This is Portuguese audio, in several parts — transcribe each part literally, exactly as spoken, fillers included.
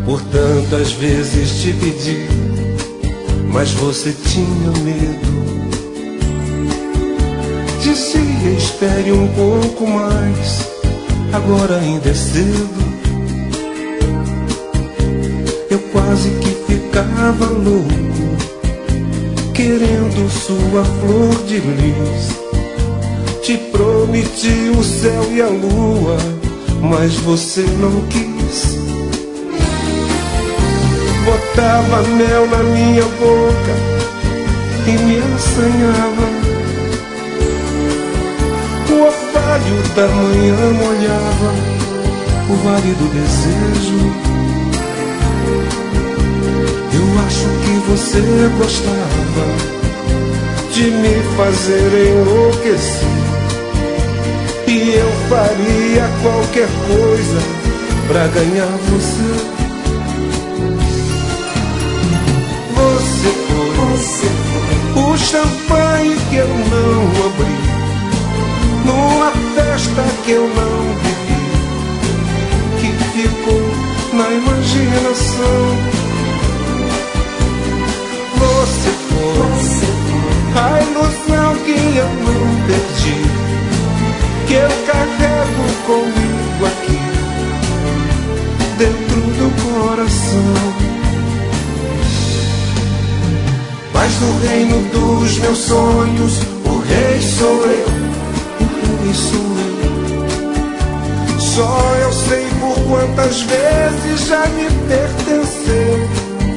Por tantas vezes te pedi, mas você tinha medo. Dizia, espere um pouco mais, agora ainda é cedo. Eu quase que ficava louco, querendo sua flor de lis. Te prometi o céu e a lua, mas você não quis. Botava mel na minha boca e me assanhava. O orvalho da manhã molhava o vale do desejo. Eu acho que você gostava de me fazer enlouquecer, e eu faria qualquer coisa pra ganhar você. Você foi, você foi o champanhe que eu não abri, numa festa que eu não vivi, que ficou na imaginação. Você foi, você foi a ilusão que eu não perdi, que eu carrego comigo aqui dentro do coração. Mas no reino dos meus sonhos, o rei sou eu, o rei sou eu. Só eu sei por quantas vezes já me pertenceu.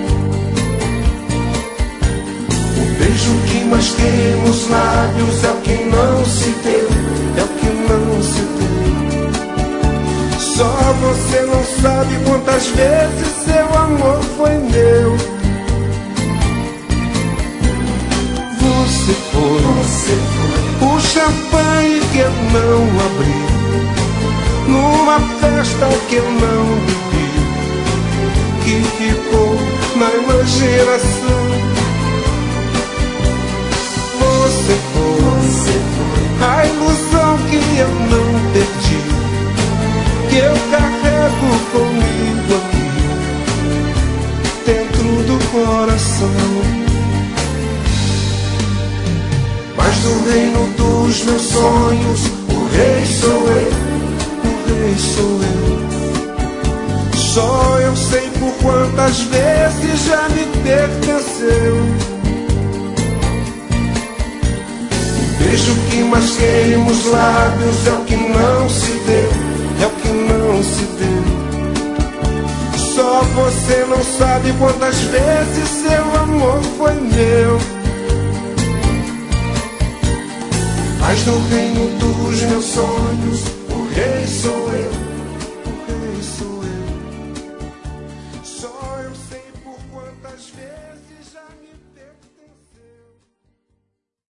O beijo que mais tem nos lábios é o que não se deu, é o que não se deu. Só você não sabe quantas vezes seu amor foi meu. Você foi, você foi o champanhe que eu não abri, numa festa que eu não vivi, que ficou na imaginação. Você foi, você foi a ilusão que eu não perdi, que eu carrego comigo aqui dentro do coração. Mas no reino dos meus sonhos, o rei sou eu, o rei sou eu. Só eu sei por quantas vezes já me pertenceu. O beijo que mais queima os lábios é o que não se deu, é o que não se deu. Só você não sabe quantas vezes seu amor foi meu. Mas no